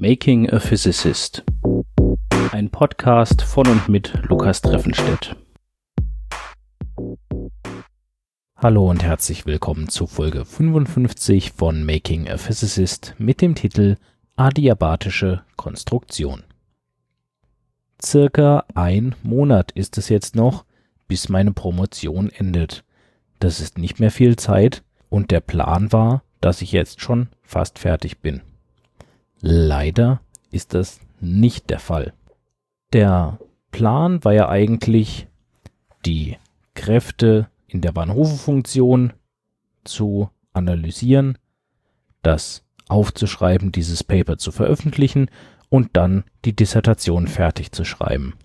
Making a Physicist. Ein Podcast von und mit Lukas Treffenstedt. Hallo und herzlich willkommen zu Folge 55 von Making a Physicist mit dem Titel Adiabatische Konstruktion. Circa ein Monat ist es jetzt noch, bis meine Promotion endet. Das ist nicht mehr viel Zeit und der Plan war, dass ich jetzt schon fast fertig bin. Leider ist das nicht der Fall. Der Plan war ja eigentlich, die Kräfte in der Van Hove-Funktion zu analysieren, das aufzuschreiben, dieses Paper zu veröffentlichen und dann die Dissertation fertig zu schreiben.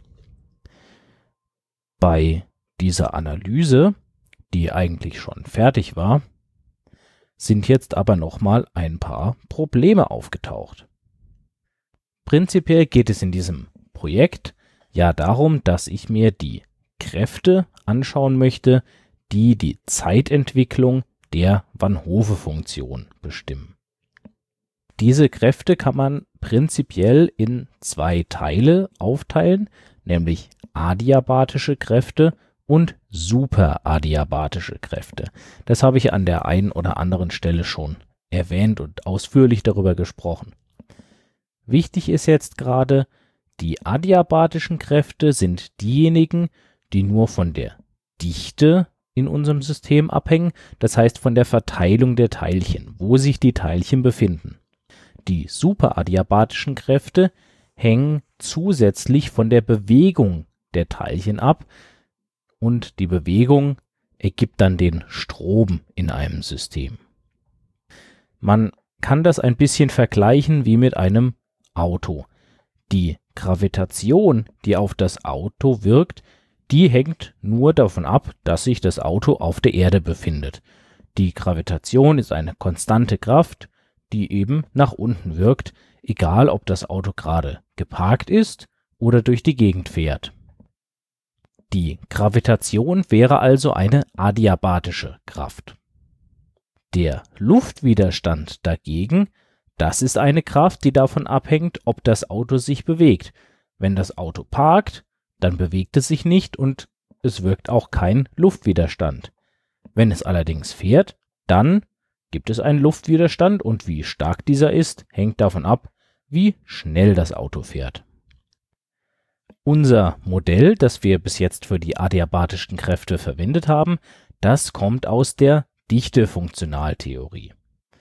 Bei dieser Analyse, die eigentlich schon fertig war, sind jetzt aber nochmal ein paar Probleme aufgetaucht. Prinzipiell geht es in diesem Projekt ja darum, dass ich mir die Kräfte anschauen möchte, die die Zeitentwicklung der Van Hove-Funktion bestimmen. Diese Kräfte kann man prinzipiell in zwei Teile aufteilen, nämlich adiabatische Kräfte und superadiabatische Kräfte. Das habe ich an der einen oder anderen Stelle schon erwähnt und ausführlich darüber gesprochen. Wichtig ist jetzt gerade, die adiabatischen Kräfte sind diejenigen, die nur von der Dichte in unserem System abhängen, das heißt von der Verteilung der Teilchen, wo sich die Teilchen befinden. Die superadiabatischen Kräfte hängen zusätzlich von der Bewegung der Teilchen ab und die Bewegung ergibt dann den Strom in einem System. Man kann das ein bisschen vergleichen wie mit einem Auto. Die Gravitation, die auf das Auto wirkt, die hängt nur davon ab, dass sich das Auto auf der Erde befindet. Die Gravitation ist eine konstante Kraft, die eben nach unten wirkt, egal ob das Auto gerade geparkt ist oder durch die Gegend fährt. Die Gravitation wäre also eine adiabatische Kraft. Der Luftwiderstand dagegen, das ist eine Kraft, die davon abhängt, ob das Auto sich bewegt. Wenn das Auto parkt, dann bewegt es sich nicht und es wirkt auch kein Luftwiderstand. Wenn es allerdings fährt, dann gibt es einen Luftwiderstand und wie stark dieser ist, hängt davon ab, wie schnell das Auto fährt. Unser Modell, das wir bis jetzt für die adiabatischen Kräfte verwendet haben, das kommt aus der Dichtefunktionaltheorie.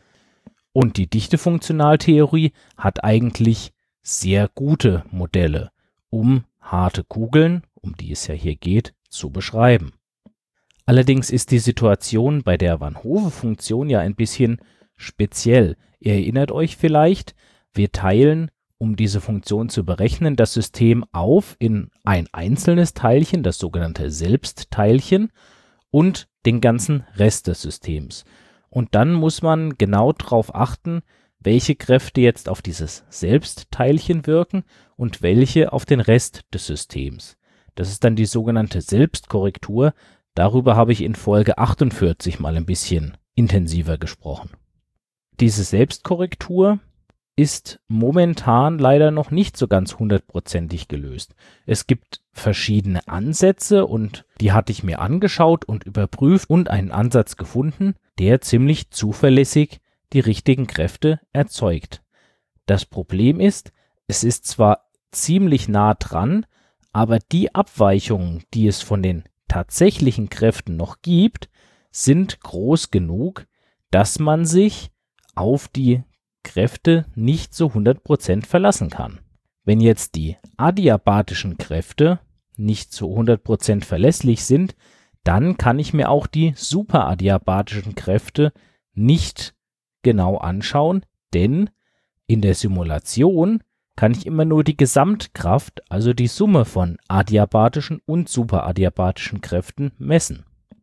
Und die Dichtefunktionaltheorie hat eigentlich sehr gute Modelle, um harte Kugeln, um die es ja hier geht, zu beschreiben. Allerdings ist die Situation bei der Van Hove-Funktion ja ein bisschen speziell. Ihr erinnert euch vielleicht, wir teilen, um diese Funktion zu berechnen, das System auf in ein einzelnes Teilchen, das sogenannte Selbstteilchen, und den ganzen Rest des Systems. Und dann muss man genau darauf achten, welche Kräfte jetzt auf dieses Selbstteilchen wirken und welche auf den Rest des Systems. Das ist dann die sogenannte Selbstkorrektur. Darüber habe ich in Folge 48 mal ein bisschen intensiver gesprochen. Diese Selbstkorrektur ist momentan leider noch nicht so ganz hundertprozentig gelöst. Es gibt verschiedene Ansätze und die hatte ich mir angeschaut und überprüft und einen Ansatz gefunden, der ziemlich zuverlässig die richtigen Kräfte erzeugt. Das Problem ist, es ist zwar ziemlich nah dran, aber die Abweichungen, die es von den tatsächlichen Kräften noch gibt, sind groß genug, dass man sich auf die Kräfte nicht zu 100% verlassen kann. Wenn jetzt die adiabatischen Kräfte nicht zu 100% verlässlich sind, dann kann ich mir auch die superadiabatischen Kräfte nicht genau anschauen, denn in der Simulation kann ich immer nur die Gesamtkraft, also die Summe von adiabatischen und superadiabatischen Kräften messen.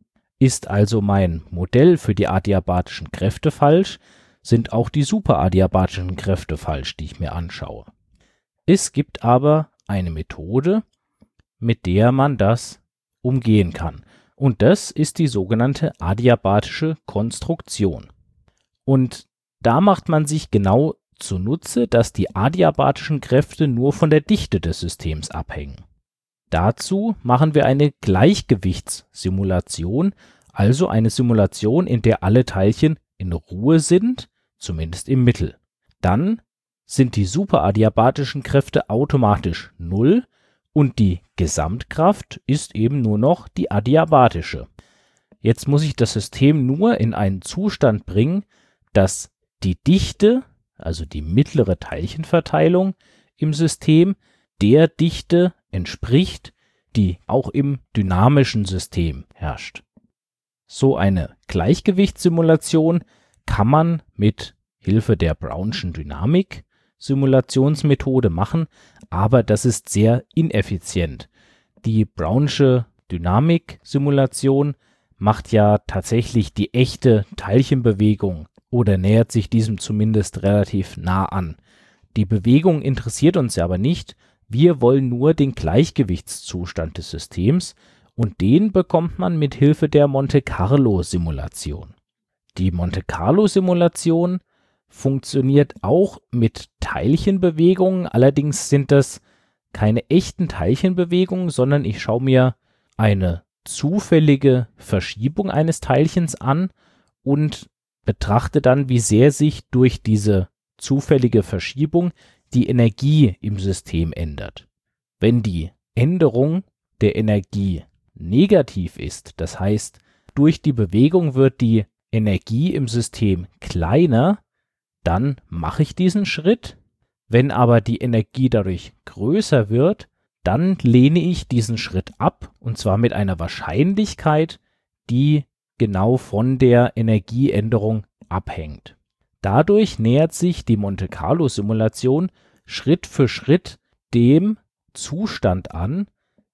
Ist also mein Modell für die adiabatischen Kräfte falsch, sind auch die superadiabatischen Kräfte falsch, die ich mir anschaue. Es gibt aber eine Methode, mit der man das umgehen kann. Und das ist die sogenannte adiabatische Konstruktion. Und da macht man sich genau zunutze, dass die adiabatischen Kräfte nur von der Dichte des Systems abhängen. Dazu machen wir eine Gleichgewichtssimulation, also eine Simulation, in der alle Teilchen in Ruhe sind, zumindest im Mittel. Dann sind die superadiabatischen Kräfte automatisch 0 und die Gesamtkraft ist eben nur noch die adiabatische. Jetzt muss ich das System nur in einen Zustand bringen, dass die Dichte, also die mittlere Teilchenverteilung im System, der Dichte entspricht, die auch im dynamischen System herrscht. So eine Gleichgewichtssimulation kann man mit Hilfe der Brownschen Dynamik-Simulationsmethode machen, aber das ist sehr ineffizient. Die Brownsche Dynamik-Simulation macht ja tatsächlich die echte Teilchenbewegung oder nähert sich diesem zumindest relativ nah an. Die Bewegung interessiert uns ja aber nicht, wir wollen nur den Gleichgewichtszustand des Systems und den bekommt man mit Hilfe der Monte-Carlo-Simulation. Die Monte-Carlo-Simulation funktioniert auch mit Teilchenbewegungen, allerdings sind das keine echten Teilchenbewegungen, sondern ich schaue mir eine zufällige Verschiebung eines Teilchens an und betrachte dann, wie sehr sich durch diese zufällige Verschiebung die Energie im System ändert. Wenn die Änderung der Energie negativ ist, das heißt, durch die Bewegung wird die Energie im System kleiner, dann mache ich diesen Schritt. Wenn aber die Energie dadurch größer wird, dann lehne ich diesen Schritt ab, und zwar mit einer Wahrscheinlichkeit, die genau von der Energieänderung abhängt. Dadurch nähert sich die Monte-Carlo-Simulation Schritt für Schritt dem Zustand an,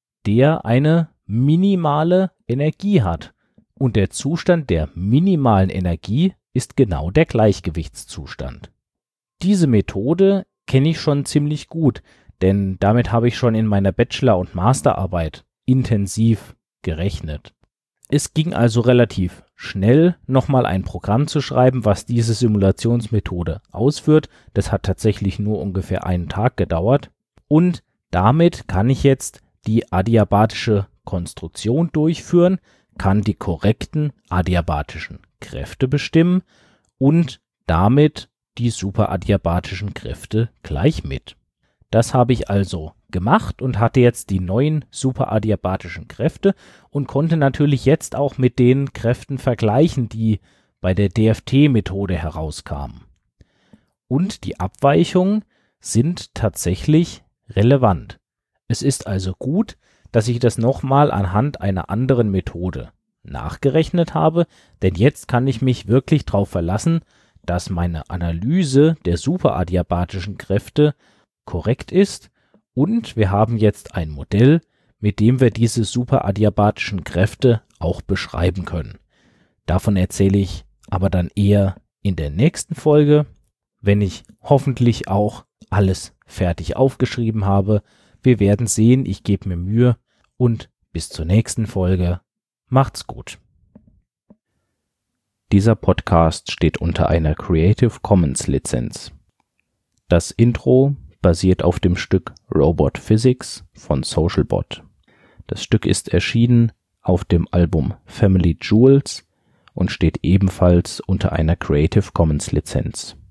der eine minimale Energie hat. Und der Zustand der minimalen Energie ist genau der Gleichgewichtszustand. Diese Methode kenne ich schon ziemlich gut, denn damit habe ich schon in meiner Bachelor- und Masterarbeit intensiv gerechnet. Es ging also relativ schnell, nochmal ein Programm zu schreiben, was diese Simulationsmethode ausführt. Das hat tatsächlich nur ungefähr einen Tag gedauert. Und damit kann ich jetzt die adiabatische Konstruktion durchführen, kann die korrekten adiabatischen Kräfte bestimmen und damit die superadiabatischen Kräfte gleich mit. Das habe ich also gemacht und hatte jetzt die neuen superadiabatischen Kräfte und konnte natürlich jetzt auch mit den Kräften vergleichen, die bei der DFT-Methode herauskamen. Und die Abweichungen sind tatsächlich relevant. Es ist also gut, dass ich das nochmal anhand einer anderen Methode nachgerechnet habe, denn jetzt kann ich mich wirklich darauf verlassen, dass meine Analyse der superadiabatischen Kräfte korrekt ist und wir haben jetzt ein Modell, mit dem wir diese superadiabatischen Kräfte auch beschreiben können. Davon erzähle ich aber dann eher in der nächsten Folge, wenn ich hoffentlich auch alles fertig aufgeschrieben habe. Wir werden sehen, ich gebe mir Mühe und bis zur nächsten Folge. Macht's gut. Dieser Podcast steht unter einer Creative Commons Lizenz. Das Intro basiert auf dem Stück Robot Physics von Socialbot. Das Stück ist erschienen auf dem Album Family Jewels und steht ebenfalls unter einer Creative Commons Lizenz.